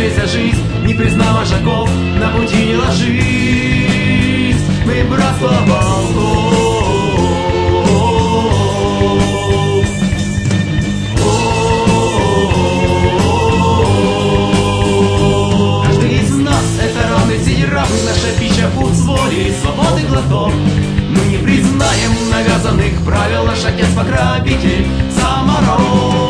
вся жизнь, не признав вожаков, на пути не ложись. Мы братство волков. Каждый из нас — это равный сидя равный, наша пища, путь воли и свободы глоток. Мы не признаем навязанных правил, наш отец-покровитель самород.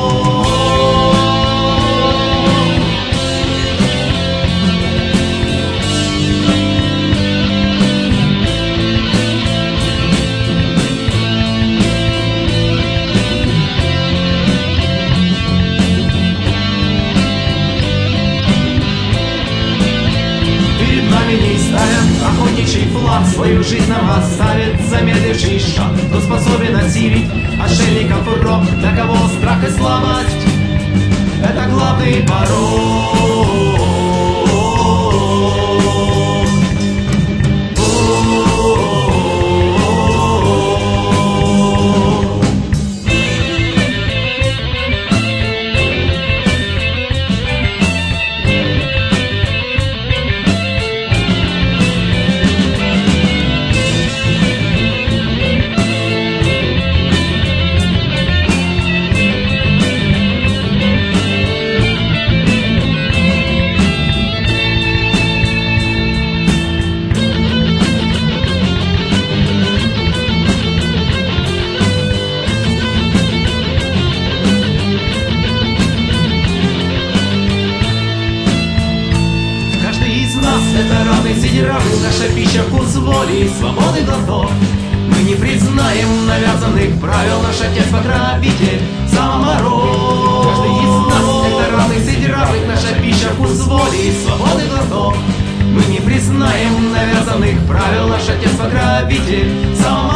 Охотничий флаг свою жизнь нам оставит, замедливший шаг. Кто способен осилить отшельников урок, для кого страх и слабость — это главный порог. Это равный среди равных, наша пища, вкус воли и свободы глоток. Мы не признаем навязанных правил, наш отец-покровитель самород. Каждый из нас — это равный среди равных, наша пища, вкус воли и свободы глоток. Мы не признаем навязанных правил, наш отец-покровитель самород.